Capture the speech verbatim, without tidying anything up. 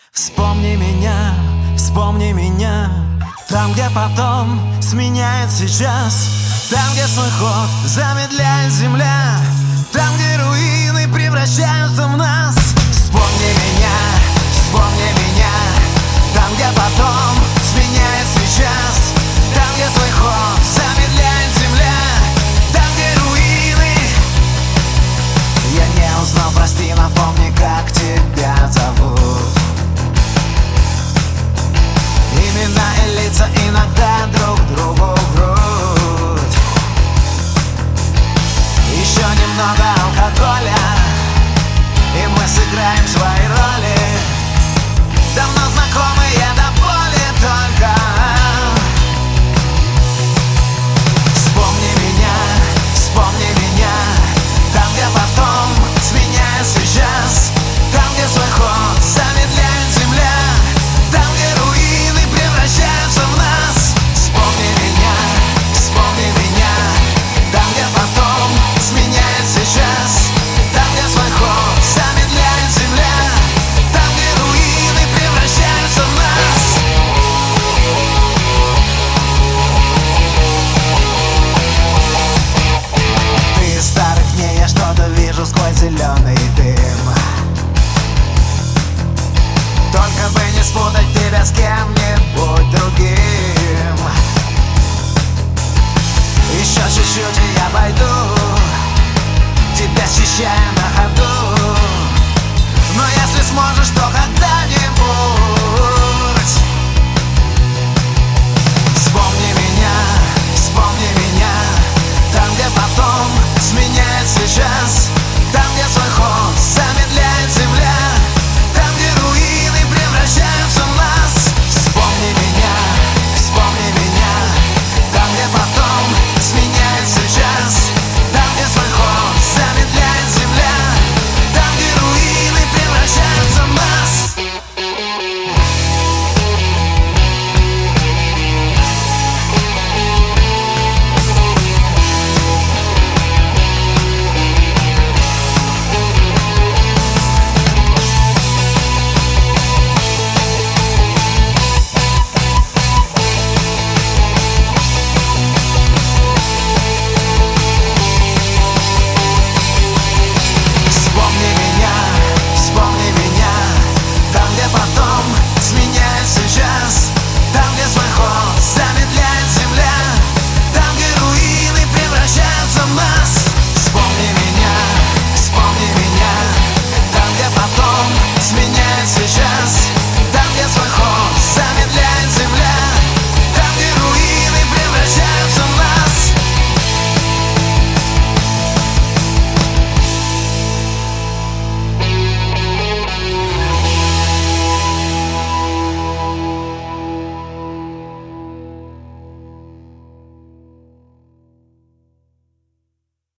Вспомни меня, вспомни меня, там, где потом сменяет сейчас, там, где свой ход замедляет земля, там, где руины превращаются в нас. Вспомни меня, вспомни меня, там, где потом сменяет сейчас, там, где свой ход замедляет земля, там, где руины. Я не узнал, прости, напомни, как тебя зовут. Имена и лица иногда друг другу врут. Еще немного алкоголя, и мы сыграем свои роли. Давно знакомые до боли только. Вспомни меня, вспомни меня, там, где потом сменяет сейчас, там, где свой ход замедляет земля, там, где руины превращаются в нас. Вспомни меня, вспомни меня, там, где потом сменяет сейчас, там, где свой ход замедляет земля, там, где руины превращаются в нас. Ты из старых дней, я что-то вижу сквозь зеленый дым. Только бы не спутать тебя с кем-нибудь другим. Еще чуть-чуть и я пойду, тебя счищая на ходу. Но если сможешь, то когда